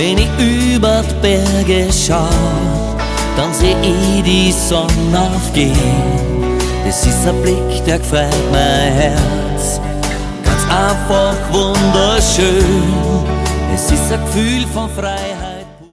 Wenn ich über die Berge schau, dann seh ich die Sonne aufgehen. Das ist ein Blick, der gefreut mein Herz. Ganz einfach wunderschön. Es ist ein Gefühl von Freiheit.